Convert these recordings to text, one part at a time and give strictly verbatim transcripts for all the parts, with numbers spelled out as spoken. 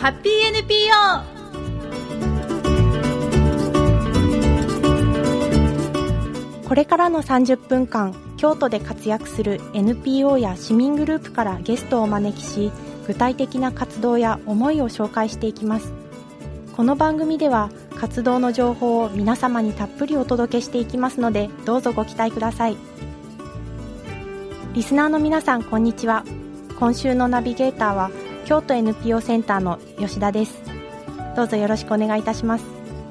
ハッピー エヌピーオー。 これからのさんじゅっぷんかん、京都で活躍する エヌピーオー や市民グループからゲストをお招きし、具体的な活動や思いを紹介していきます。この番組では活動の情報を皆様にたっぷりお届けしていきますので、どうぞご期待ください。リスナーの皆さん、こんにちは。今週のナビゲーターは京都 エヌピーオー センターの吉田です。どうぞよろしくお願いいたします。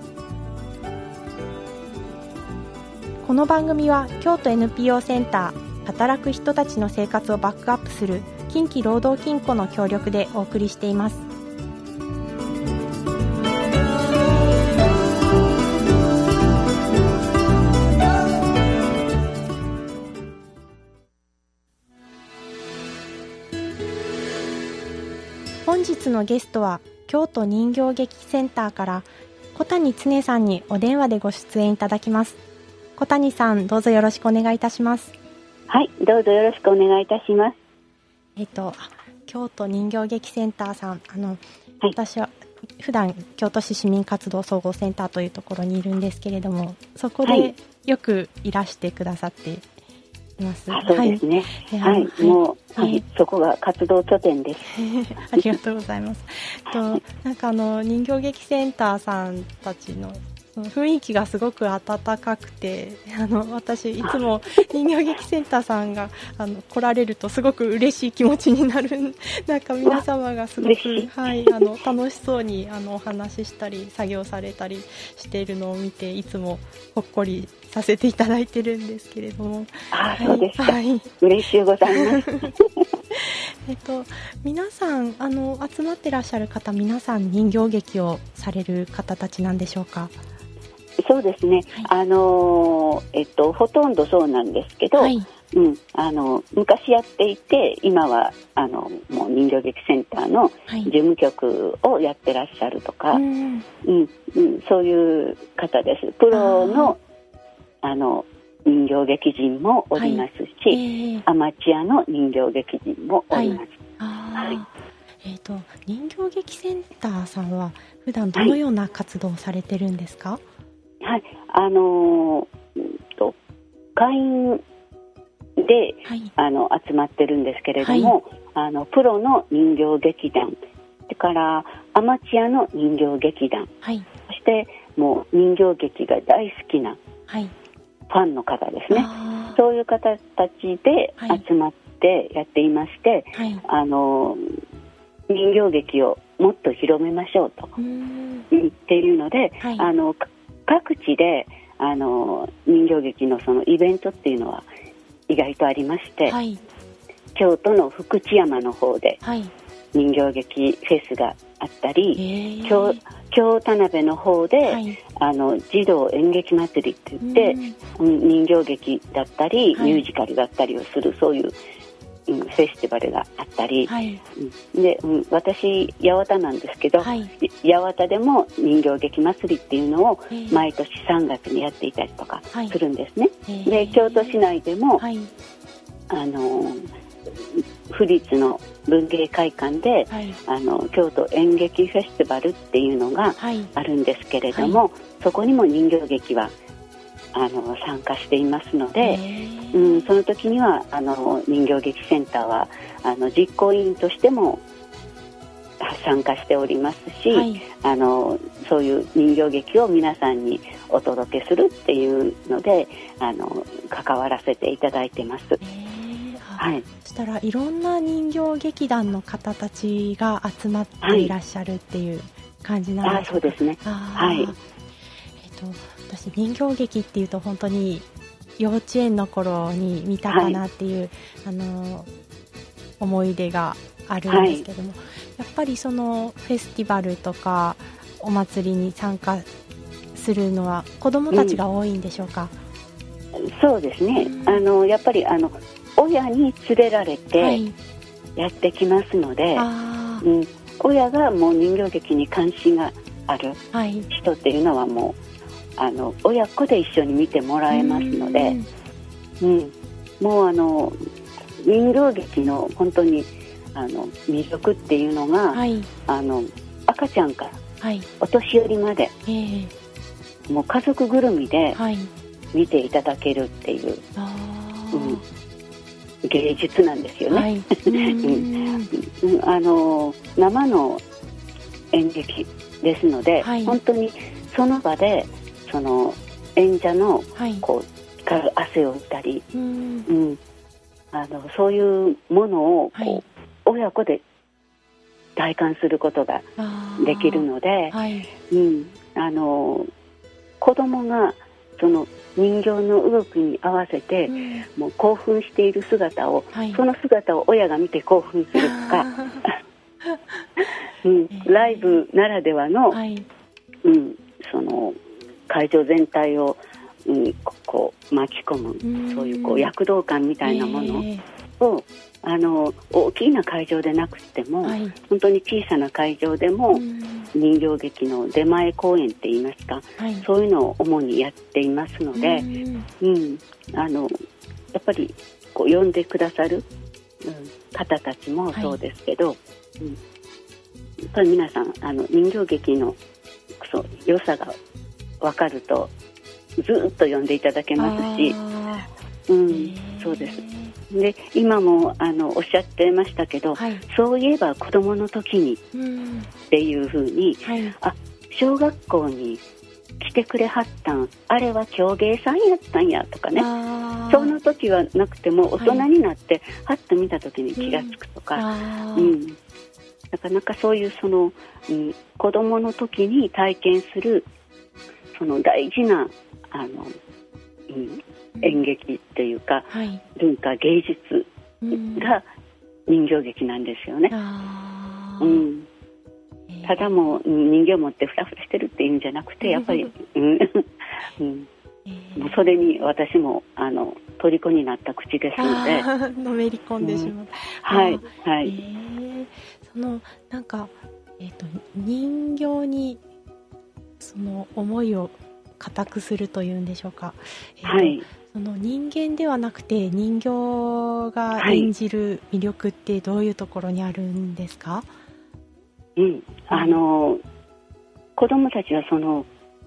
この番組は京都 エヌピーオー センター、働く人たちの生活をバックアップする近畿労働金庫の協力でお送りしています。本日のゲストは京都人形劇センターから小谷常さんにお電話でご出演いただきます。小谷さん、どうぞよろしくお願いいたします。 はい、どうぞよろしくお願いいたします。 えっと京都人形劇センターさん、あの、はい、私は普段京都市市民活動総合センターというところにいるんですけれども、そこでよくいらしてくださっています。 はい、そうですね。はい、はい、もう、はい、はい、そこが活動拠点です。 ありがとうございます。となんかあの人形劇センターさんたちのその雰囲気がすごく温かくて、あの私いつも人形劇センターさんがあの来られるとすごく嬉しい気持ちになる。なんか皆様がすごく、はい、あの楽しそうにあのお話ししたり作業されたりしているのを見て、いつもほっこりさせていただいてるんですけれども。 あ、はい、そうですか。はい、嬉しいございます。 えっと、皆さんあの集まってらっしゃる方、皆さん人形劇をされる方たちなんでしょうか？ そうですね、はい、あのえっと、ほとんどそうなんですけど、はい、うん、あの昔やっていて、今はあのもう人形劇センターの事務局をやってらっしゃるとか、はい、うんうんうん、そういう方です。プロの、あの人形劇人もおりますし、はい、えー、アマチュアの人形劇人もおります。はい、あ、はい、 えーと、人形劇センターさんは普段どのような活動をされてるんですか？ はい、あのー、と会員で、はい、あの集まってるんですけれども、はい、あのプロの人形劇団、それからアマチュアの人形劇団、はい、そしてもう人形劇が大好きなファンの方ですね、はい、そういう方たちで集まってやっていまして、はい、あの人形劇をもっと広めましょうと言っているので、はい、あの各地であの人形劇のそのイベントっていうのは意外とありまして、はい、京都の福知山の方で人形劇フェスがあったり、はい、京, 京田辺の方で、はい、あの児童演劇祭りって言って、うん、人形劇だったり、はい、ミュージカルだったりをする、そういううん、フェスティバルがあったり、はい、で、うん、私八幡なんですけど、はい、八幡でも人形劇祭りっていうのを毎年さんがつにやっていたりとかするんですね、はい、で京都市内でも、はい、あの府立の文芸会館で、はい、あの京都演劇フェスティバルっていうのがあるんですけれども、はいはい、そこにも人形劇はあの参加していますので、うん、その時にはあの人形劇センターはあの実行委員としても参加しておりますし、はい、あのそういう人形劇を皆さんにお届けするっていうのであの関わらせていただいてます。はい、 そしたらいろんな人形劇団の方たちが集まっていらっしゃるっていう感じなんですか？ はい、あ、そうですね。はい、えっと私人形劇っていうと本当に幼稚園の頃に見たかなっていう、はい、あの思い出があるんですけども、はい、やっぱりそのフェスティバルとかお祭りに参加するのは子どもたちが多いんでしょうか？ うん、そうですね、うん、あのやっぱりあの親に連れられてやってきますので、はい、うん、親がもう人形劇に関心がある人っていうのはもうあの親子で一緒に見てもらえますので、うん、うん、もうあの人形劇の本当にあの魅力っていうのが、はい、あの赤ちゃんから、 はい、 お年寄りまで、 えー、 もう家族ぐるみではい、 見ていただけるっていう、 あうん、芸術なんですよね、はい、うんうん、あの生の演劇ですので、はい、本当にその場でその演者のこう、はい、汗を見たり、うんうん、あのそういうものをこう、はい、親子で体感することができるので、はい、うん、あの子供がその人形の動きに合わせて、うん、もう興奮している姿を、はい、その姿を親が見て興奮するとか、うん、ライブならではの、はい、うん、その会場全体を、うん、こう巻き込む、うん、そういうこう躍動感みたいなものを、あの大きな会場でなくても、はい、本当に小さな会場でも、うん、人形劇の出前公演って言いますか、はい、そういうのを主にやっていますので、うんうん、あのやっぱりこう呼んでくださる、うん、方たちもそうですけど、はい、うん、やっぱり皆さんあの人形劇のそう良さが分かるとずっと呼んでいただけますし、うん、そうです。で今もあのおっしゃってましたけど、はい、そういえば子供の時にっていう風に、はい、あ、小学校に来てくれはったん、あれは狂芸さんやったんやとかね、その時はなくても大人になってはっと見た時に気がつくとか、うんうん、なかなかそういうその、うん、子供の時に体験するその大事なあの、うん、演劇っていうか、はい、文化芸術が人形劇なんですよね、うん、ただもう人形持ってフラフラしてるっていうんじゃなくて、やっぱり、うんうん、もうそれに私もあの虜になった口ですのでのめり込んでしまう、うん、 はいはい、えー、そのなんか、えーと、人形にその思いを固くするというんでしょうか、えーと、はい、その人間ではなくて人形が演じる魅力ってどういうところにあるんですか？ うん、あの子供たちはその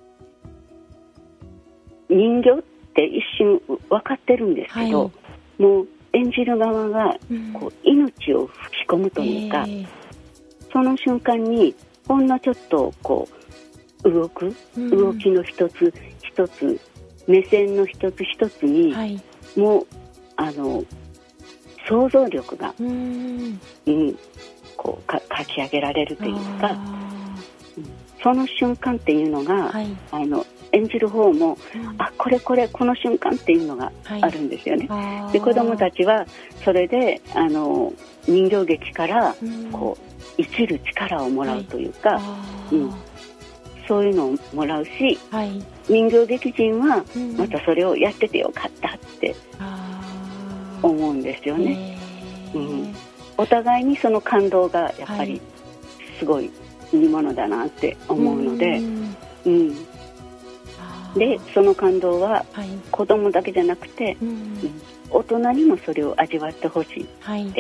人形って一瞬分かってるんですけど、はい、もう演じる側がこう命を吹き込むというか、うん、えー、その瞬間にほんのちょっとこう動く、うん、動きの一つ一つ、目線の一つ一つに、はい、もうあの想像力が、うんうん、こうか書き上げられるというか、うん、その瞬間っていうのが、はい、あの演じる方も、うん、あ、これこれこの瞬間っていうのがあるんですよね、はい、で子どもたちはそれであの人形劇からこう生きる力をもらうというか、はい、うん、そういうのをもらうし、はい、人形劇人はまたそれをやっててよかったって思うんですよね、うん、お互いにその感動がやっぱりすごいいいものだなって思うので、うんうん、でその感動は子供だけじゃなくて、うんうん、大人にもそれを味わってほしいって、はい、うん、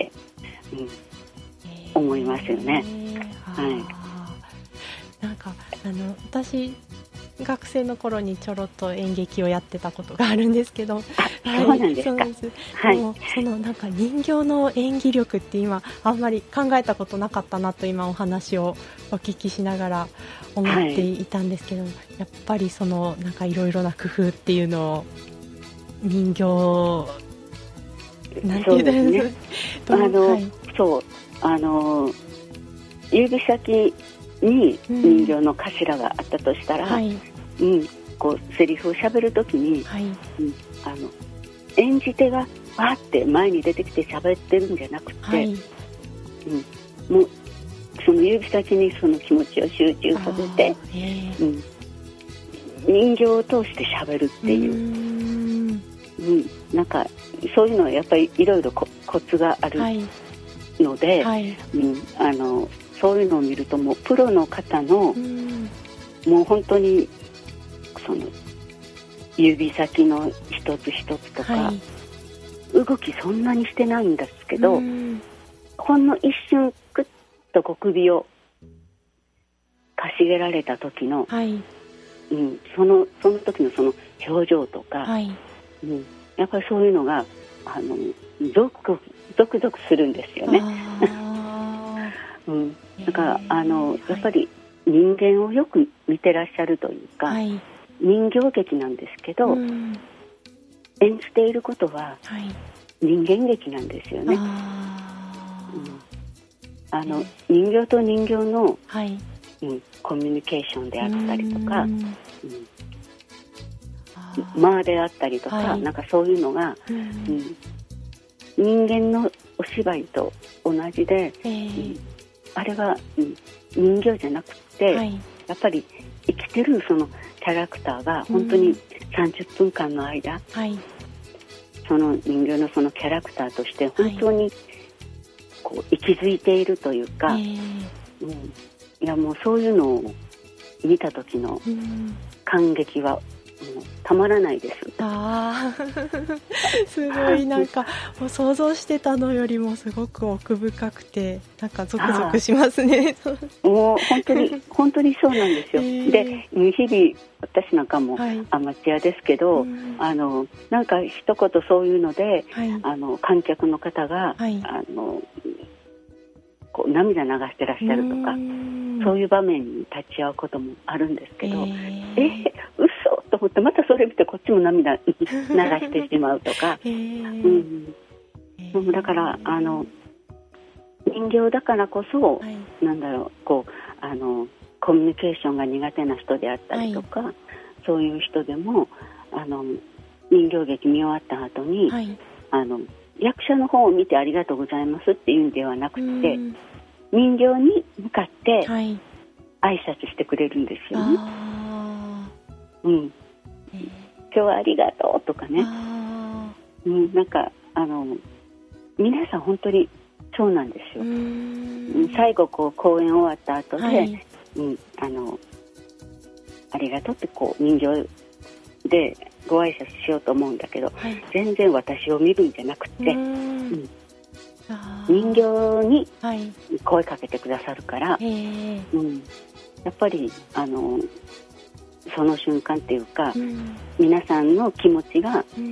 思いますよね、はい、 なんかあの私学生の頃にちょろっと演劇をやってたことがあるんですけど、 はい、そうなんですか。そうです、 はい、そのなんか人形の演技力って今あんまり考えたことなかったなと今お話をお聞きしながら思っていたんですけど、はい、やっぱりそのなんかいろいろな工夫っていうのを人形なんて言うんですか、 あの、はい、そうあの指先に人形の頭があったとしたら、うん、はい、うん、こうセリフを喋るときに、はい、うん、あの演じ手がわーって前に出てきて喋ってるんじゃなくて、はい、うん、もうその指先にその気持ちを集中させて、うん、人形を通して喋るっていう、うん、うん、なんかそういうのはやっぱりいろいろコツがあるので、はい、うん、あのそういうのを見るともうプロの方の、うん、もう本当にその指先の一つ一つとか、はい、動きそんなにしてないんですけど、うん、ほんの一瞬クッとこう首をしげられた時の、 はい、 うん、そのその時のその表情とか、 はい、 うん、やっぱりそういうのがあのゾクゾクゾクするんですよね。うん、だからあのやっぱり人間をよく見てらっしゃるというか、はい、人形劇なんですけど、うん、演じていることは人間劇なんですよね。あ、うん、あの人形と人形の、はい、うん、コミュニケーションであったりとか、うん、間であったりとか、はい、なんかそういうのが、うんうん、人間のお芝居と同じで、えーうん、あれは、うん、人形じゃなくて、はい、やっぱり生きてるそのキャラクターが本当にさんじゅっぷんかんの間、はい、その人形のそのキャラクターとして本当にこう息づいているというか、はい、うん、いやもうそういうのを見た時の感激はもうたまらないです。 あすごいなんかもう想像してたのよりもすごく奥深くてなんかゾクゾクしますね。 もう本当に本当にそうなんですよ、えー、で日々私なんかもアマチュアですけど、はい、あのなんか一言そういうので、はい、あの観客の方が、はい、あのこう涙流してらっしゃるとかそういう場面に立ち会うこともあるんですけど、えー、えー、嘘と思ってまたそれ見てこっちも涙流してしまうとか、えーうんえー、だからあの人形だからこそ、はい、なんだろうこうあのコミュニケーションが苦手な人であったりとか、はい、そういう人でもあの人形劇見終わった後に、はい、あの役者の方を見てありがとうございますっていうんではなくて人形に向かって挨拶してくれるんですよね、はい、うん、えー、今日はありがとうとかね、うん、なんかあの皆さん本当にそうなんですよ。うん、最後こう公演終わった後で、はい、うん、あのありがとうってこう人形でご挨拶しようと思うんだけど、はい、全然私を見るんじゃなくて、うん、人形に声かけてくださるから、はい、うん、やっぱりあのその瞬間っていうか、うん、皆さんの気持ちが、うんうん、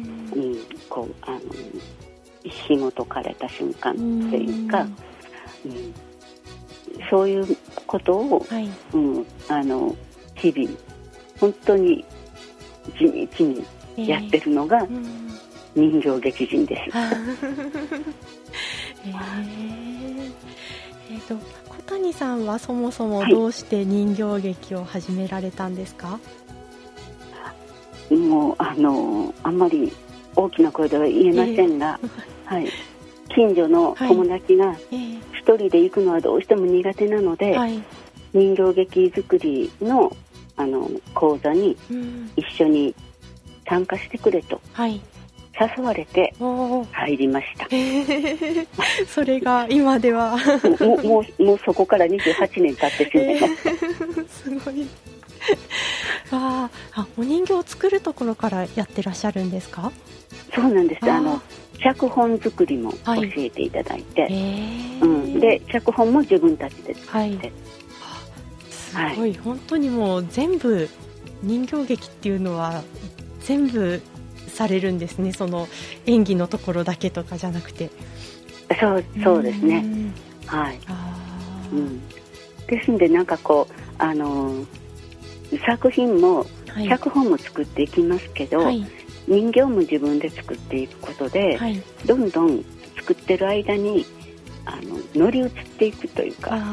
こうあの紐解かれた瞬間っていうか、うんうん、そういうことを、はい、うん、あの日々本当に地道にやってるのが人形劇人です。えーえーえー、と小谷さんはそもそもどうして人形劇を始められたんですか？ はい、もうあのあんまり大きな声では言えませんが、えーはい、近所の友達が一人で行くのはどうしても苦手なので、はい、人形劇作りのあの講座に一緒に参加してくれと誘われて入りました、 えー、それが今ではもう、もう、もうそこからにじゅうはちねん経ってしまいました、えー、すごいああ、お人形を作るところからやってらっしゃるんですか？ そうなんです。あの脚本作りも教えていただいて、はい、うん、で脚本も自分たちで作って、はい、 すごい、はい、本当にもう全部人形劇っていうのは全部されるんですね。その演技のところだけとかじゃなくて。 そうそうですね、はい、うん、ですんでなんかこうあの作品も、はい、脚本も作っていきますけど、はい、人形も自分で作っていくことで、はい、どんどん作ってる間にあの乗り移っていくというか、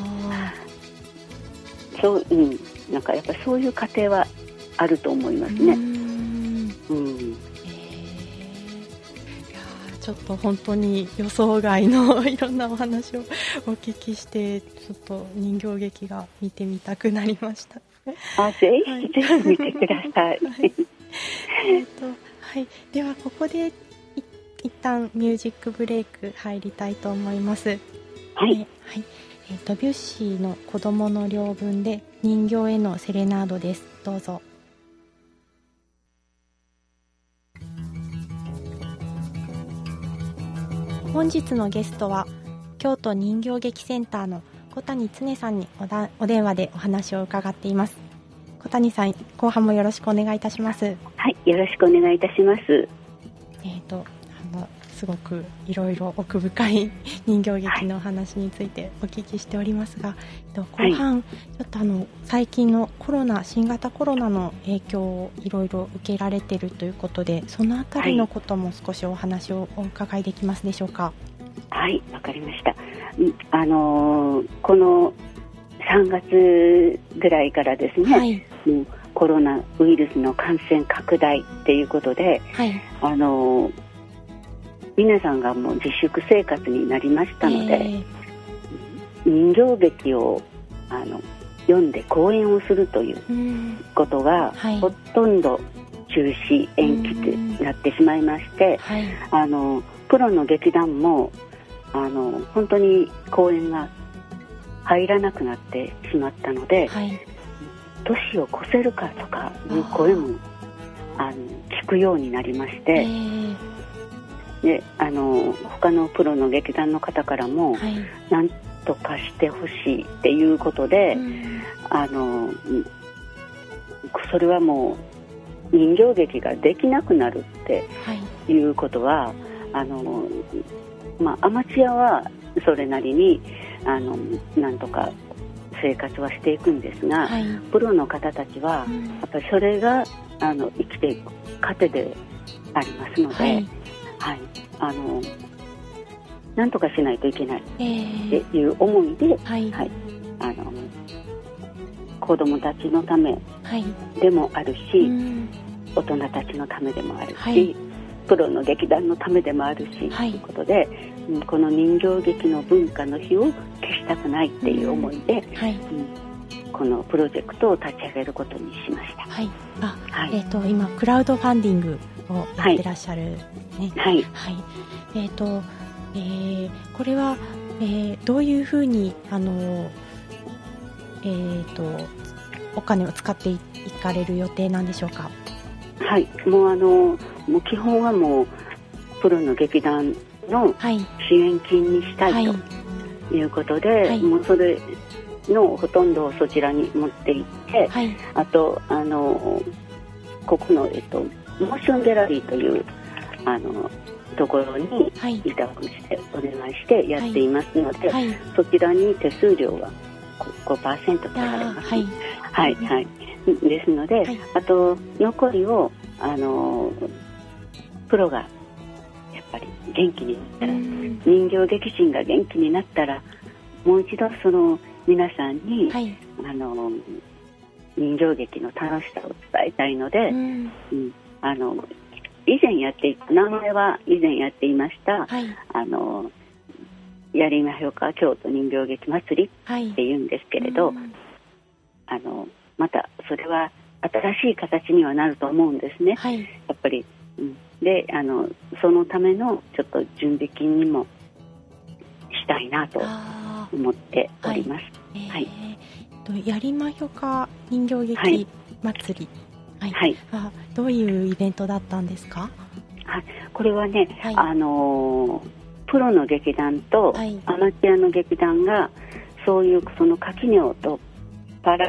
そう、うん、なんかやっぱそういう過程はあると思いますね。うん、うん、えー、いやちょっと本当に予想外のいろんなお話をお聞きしてちょっと人形劇が見てみたくなりました。 あ、ぜひ、はい、ぜひ見てください、はいえーとはい、ではここで一旦ミュージックブレイク入りたいと思います。はい、えーはいえー、ドビュッシーの子供の領分で人形へのセレナードです。どうぞ。本日のゲストは京都人形劇センターの小谷常さんに お, だお電話でお話を伺っています。小谷さん、後半もよろしくお願いいたします。 はい、よろしくお願いいたします。 えーとあのすごくいろいろ奥深い人形劇の話についてお聞きしておりますが、はい、後半、はい、ちょっとあの最近のコロナ新型コロナの影響をいろいろ受けられているということで、そのあたりのことも少しお話をお伺いできますでしょうか。 はい、わかりました。あのー、このさんがつぐらいからですね、はい、もうコロナウイルスの感染拡大っていうことで、はい、あのー皆さんがもう自粛生活になりましたので、えー、人形劇をあの読んで公演をするということが、はい、ほとんど中止延期となってしまいまして、はい、あのプロの劇団もあの本当に公演が入らなくなってしまったので、はい、年を越せるかとかいう声もあの聞くようになりまして、えーであの他のプロの劇団の方からも、はい、なんとかしてほしいっていうことで、うん、あのそれはもう人形劇ができなくなるっていうことは、はい、あのまあ、アマチュアはそれなりにあのなんとか生活はしていくんですが、はい、プロの方たちは、うん、やっぱりそれがあの生きていく糧でありますので、はいはい、あのなんとかしないといけないっていう思いで、えーはいはい、あの子どもたちのためでもあるし、はい、大人たちのためでもあるし、はい、プロの劇団のためでもあるし、はい、ということで、この人形劇の文化の火を消したくないっていう思いで、うんはいうん、このプロジェクトを立ち上げることにしました。はいあはいえー、と今クラウドファンディングをやってらっしゃる、ねはいはいえーとえー、これは、えー、どういうふうにあの、えー、とお金を使っていかれる予定なんでしょうか。 はいもうあのもう基本はもうプロの劇団の支援金にしたい、はい、ということで、はい、もうそれのほとんどをそちらに持っていって、はい、あとあのここの、えっと、モーションギャラリーというあのところに委託してお願いしてやっていますので、はいはい、そちらに手数料が ごパーセント 取られます、はいはいはい、ですので、はい、あと残りをあのプロがやっぱり元気になったら、人形劇人が元気になったらもう一度その皆さんに、はい、あの人形劇の楽しさを伝えたいので、うんうん、あの以前やっていた名前は以前やっていました、はい、あのやりましょうか京都人形劇祭りっていうんですけれど、はいうん、あのまたそれは新しい形にはなると思うんですね、はい、やっぱり、うん、であのそのためのちょっと準備金にもしたいなと思っております。はい、 えー、やりまひょか人形劇祭り、はいはい、あどういうイベントだったんですか。 はい、これはね、はい、あのプロの劇団とアマチュアの劇団がそういうその垣根を取っ払って、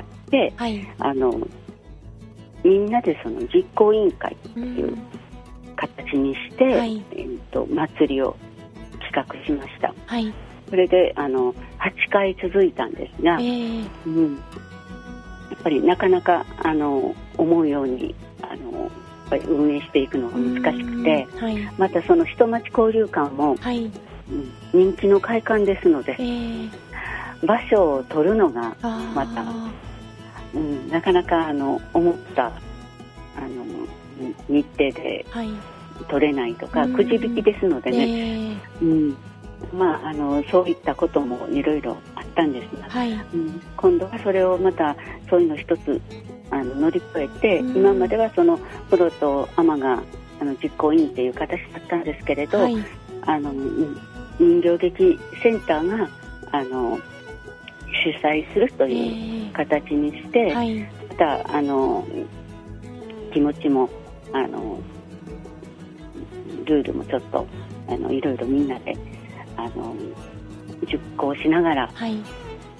はい、あのみんなでその実行委員会という形にして、はい、えー、と祭りを企画しました。はい、それであのはちかい続いたんですが、えーうん、やっぱりなかなかあの思うようにあのやっぱり運営していくのが難しくて、はい、またその人町交流館も、はいうん、人気の会館ですので、えー、場所を取るのがまた、うん、なかなかあの思ったあの日程で取れないとか、はい、くじ引きですのでね、えーうんまあ、あのそういったこともいろいろあったんですが、はいうん、今度はそれをまたそういうの一つあの乗り越えて、うん、今まではそのプロとアマがあの実行委員という形だったんですけれど、はい、あの人形劇センターがあの主催するという形にして、えーはい、またあの気持ちもあのルールもちょっとあのいろいろみんなであの熟考しながら、はい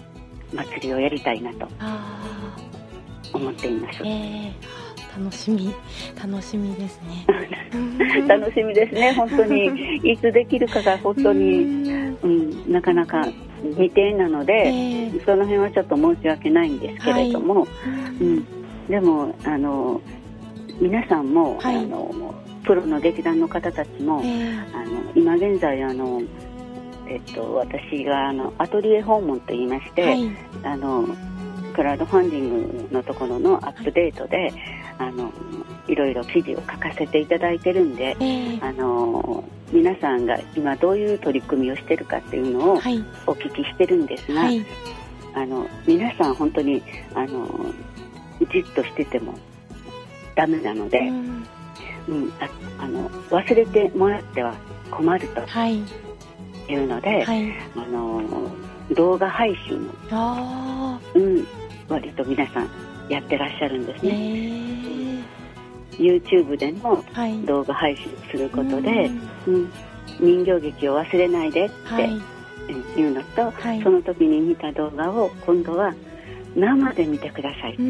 祭りをやりたいなと思っています。 えー、楽しみ楽しみですね楽しみですね。本当にいつできるかが本当に、うん、なかなか未定なので、えー、その辺はちょっと申し訳ないんですけれども、はい、うん、でもあの皆さんも、はい、あのプロの劇団の方たちも、えー、あの今現在あの、えっと、私があのアトリエ訪問といいまして、はい、あのクラウドファンディングのところのアップデートで、はい、あのいろいろ記事を書かせていただいてるんで、えー、あの皆さんが今どういう取り組みをしてるかっていうのをお聞きしてるんですが、はい、あの皆さん本当にあのじっとしててもダメなので、うんうん、ああの忘れてもらっては困るというので、はい、あの動画配信を、あ、うん、割と皆さんやってらっしゃるんですね。えー、YouTube での動画配信することで、はい、うん、人形劇を忘れないでっていうのと、はい、その時に見た動画を今度は生で見てくださいって、うん、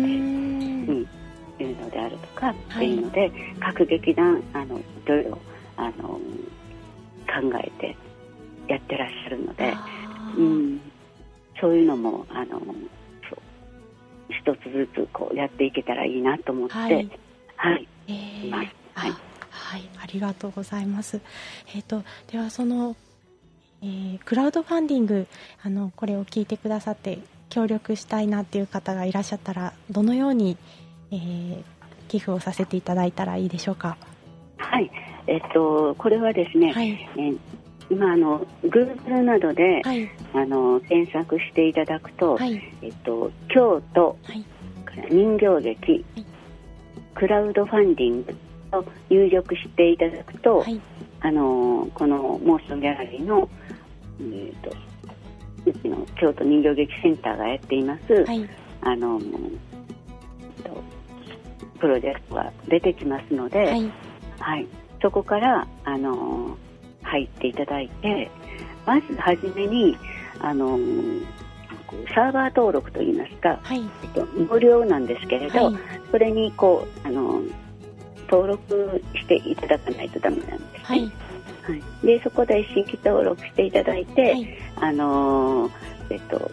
いうのであるとかっていうので、はい、各劇団あのいろいろあの考えてやってらっしゃるので、うん、そういうのもあの一つずつこうやっていけたらいいなと思って、はい、はい、えー、います。はい、 はい、ありがとうございます。えーと、ではその、えー、クラウドファンディング、あのこれを聞いてくださって協力したいなっていう方がいらっしゃったら、どのように、えー、寄付をさせていただいたらいいでしょうか。 はい、えっと、これはですね、はい、えー今あの Google などで、はい、あの検索していただくと、はい、えっと、京都、はい、人形劇、はい、クラウドファンディングと入力していただくと、はい、あのこのモーションギャラリーの、えー、とうちの京都人形劇センターがやっています、はい、あのプロジェクトが出てきますので、はいはい、そこからあの入っていただいて、まずはじめにあのサーバー登録といいますか、はい、えっと、無料なんですけれど、はい、それにこうあの登録していただかないとダメなんですね、はいはい、でそこで新規登録していただいて、はい、あのえっと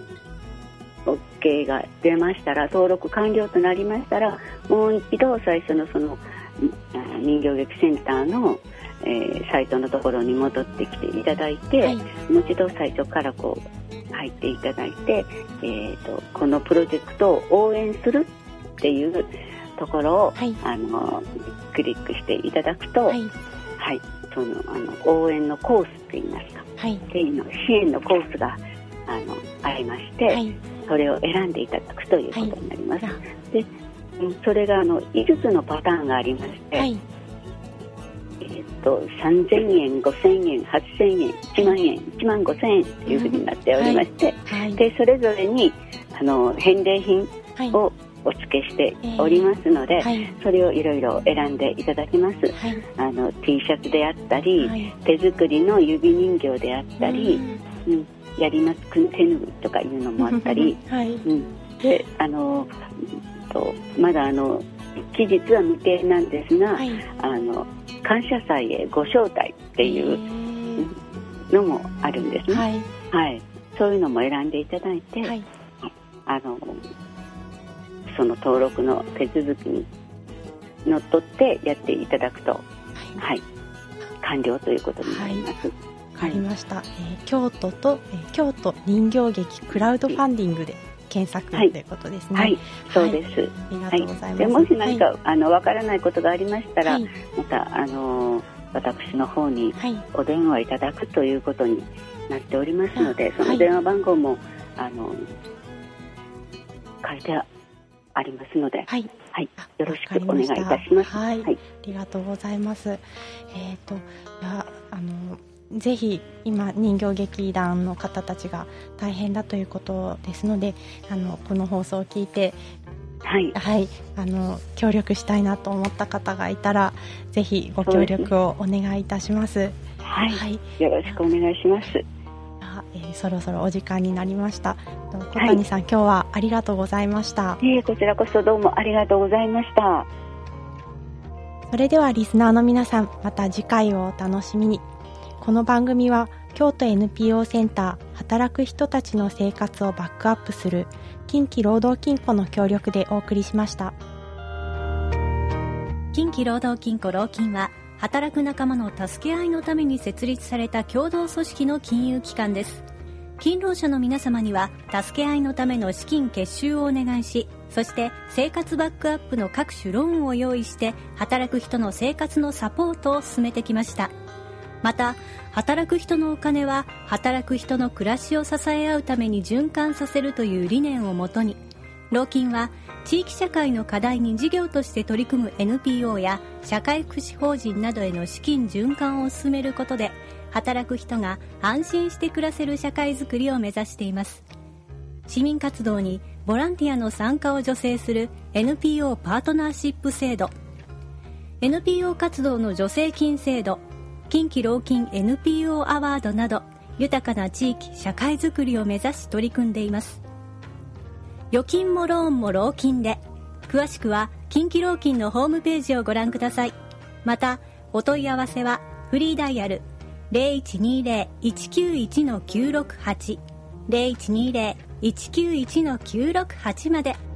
OK が出ましたら、登録完了となりましたら、もう一度最初のその人形劇センターのえー、サイトのところに戻ってきていただいて、はい、もう一度最初からこう入っていただいて、えー、とこのプロジェクトを応援するっていうところを、はい、あのクリックしていただくと、はいはい、そのあの応援のコースって言いますか、はい、っていうの支援のコースがあのありまして、はい、それを選んでいただくということになります、はい、でそれがあのいくつのパターンがありまして、はい、えー、とさんぜんえん、ごせんえん、はっせんえん、いちまんえん、いちまんごせんえんというふうになっておりまして、うん、はい、でそれぞれにあの返礼品をお付けしておりますので、はい、それをいろいろ選んでいただきます、はい、あの T シャツであったり、はい、手作りの指人形であったり、うんうん、やりますくん手ぬぐいとかいうのもあったり、はい、うん、であのとまだあの期日は未定なんですが、はい、あの感謝祭へご招待っていうのもあるんですね、はいはい、そういうのも選んでいただいて、はい、あのその登録の手続きにのっとってやっていただくと、はいはい、完了ということになります、はい、 わかりました、はい、えー、京都と、えー、京都人形劇クラウドファンディングで検索ということですね。はい、はい、そうです。ありがとうございます。はい、でもし何か、はい、あのわからないことがありましたら、はい、またあの私の方にお電話いただくということになっておりますので、はい、その電話番号もあの書いてありますので、はい、はい、よろしくお願いいたします。 はい、はい、ありがとうございます。えっと、いやあの。ぜひ今人形劇団の方たちが大変だということですので、あのこの放送を聞いて、はいはい、あの協力したいなと思った方がいたらぜひご協力をお願いいたします。 はい、はい、よろしくお願いします。 えー、そろそろお時間になりました。小谷さん、はい、今日はありがとうございました。 えー、こちらこそどうもありがとうございました。 それではリスナーの皆さん、また次回をお楽しみに。この番組は京都 エヌピーオー センター働く人たちの生活をバックアップする近畿労働金庫の協力でお送りしました。 近畿労働金庫労金は働く仲間の助け合いのために設立された共同組織の金融機関です。勤労者の皆様には助け合いのための資金結集をお願いし、そして生活バックアップの各種ローンを用意して働く人の生活のサポートを進めてきました。また、働く人のお金は働く人の暮らしを支え合うために循環させるという理念をもとに、労金は地域社会の課題に事業として取り組む エヌピーオー や社会福祉法人などへの資金循環を進めることで、働く人が安心して暮らせる社会づくりを目指しています。市民活動にボランティアの参加を助成する エヌピーオー パートナーシップ制度、エヌピーオー 活動の助成金制度、近畿労金 エヌピーオー アワードなど、豊かな地域社会づくりを目指し取り組んでいます。預金もローンも労金で、詳しくは近畿労金のホームページをご覧ください。またお問い合わせはフリーダイヤル ゼロいちにゼロ いちきゅういち きゅうろくはち ゼロいちにゼロ いちきゅういち きゅうろくはち まで。